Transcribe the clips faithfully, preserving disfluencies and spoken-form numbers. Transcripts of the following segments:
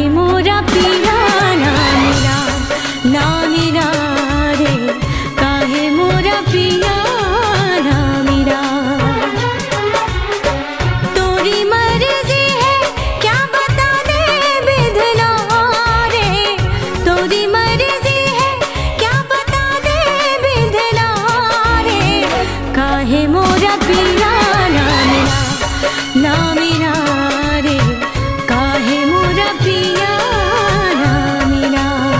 काहे मोरा पिया ना मिला, ना मिला रे, काहे मोरा पिया ना मिला। तोरी मर्जी है क्या बता दे बिधना रे, तोरी मर्जी है क्या बता दे बिधना रे, काहे मोरा पिया ना मिला, ना मिला रे, काहे मोरा पिया ना मिला।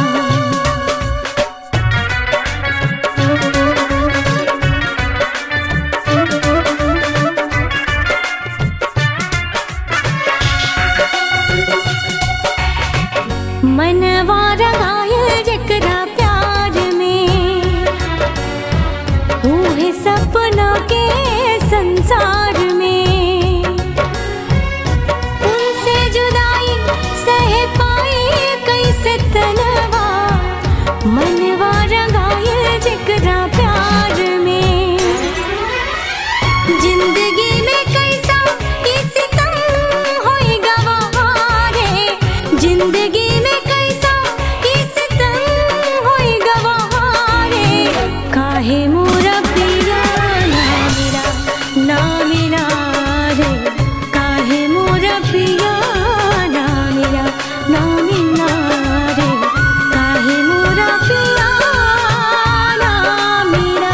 मनवा रंगायल जकरा प्यार में, ऊहे सपना के संसार में, उनसे जुदाई सह पाई कैसे तनवा, मनवा रंगायल जकरा प्यार में। जिंदगी में कैसा ये सितम होई गवारे, जिंदगी में कैसा ये सितम होई गवारे, काहे मोरा पिया ना मिला, ना मिला रे, काहे मोरा पिया ना मिला, ना मिला रे, काहे मोरा पिया ना मिला।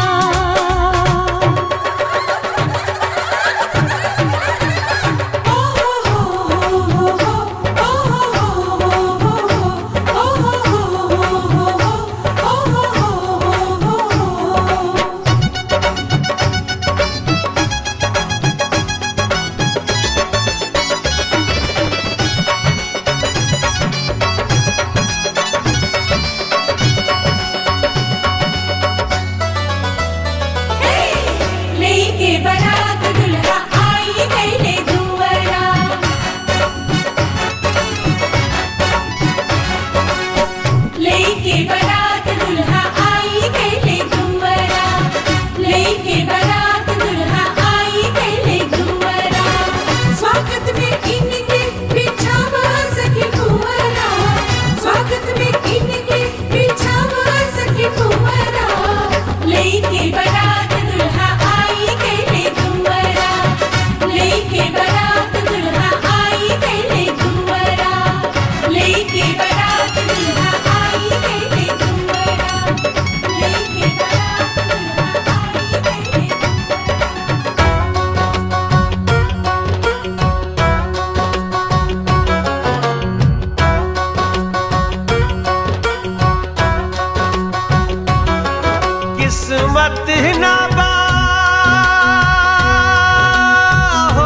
लेके बारात दुल्हा आई गइले दुआरा, लेके बारात दुल्हा आई गइले दुआरा, लेके बारात दुल्हा आई गइले दुआरा। स्वागत में इनके बिछावा सखी कुंवरा, स्वागत में इनके बिछावा सखी कुंवरा। लेके बारात दुल्हा आई गइले दुआरा, लेके बारात दुल्हा आई गइले दुआरा, लेके बारात दुल्हा आई गइले दुआरा, लेके बारात दुल्हा आई गइले किस्मत ना बा हो,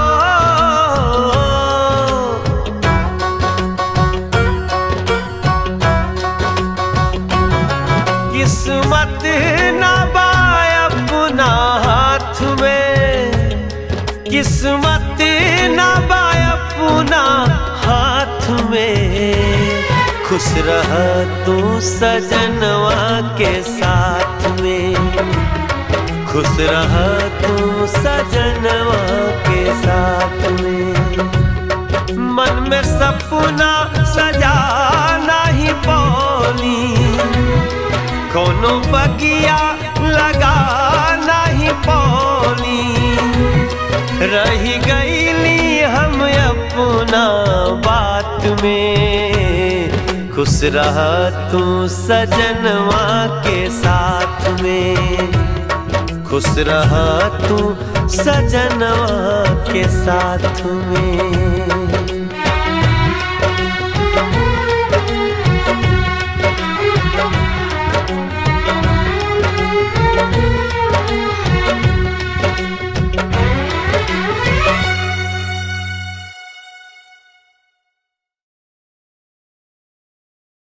किस्मत ना बा अपना हाथ में, किस्मत ना बा अपना हाथ में। खुश रह तू सजनवा के साथ में, खुश रह तू सजनवा के साथ में। मन में सपना सजाना ही पौली, कोनो बगिया लगाना ही पौली। रही गईली हम अपना बात में, खुश रह तू सजनवा के साथ में, खुश रह तू सजनवा के साथ में।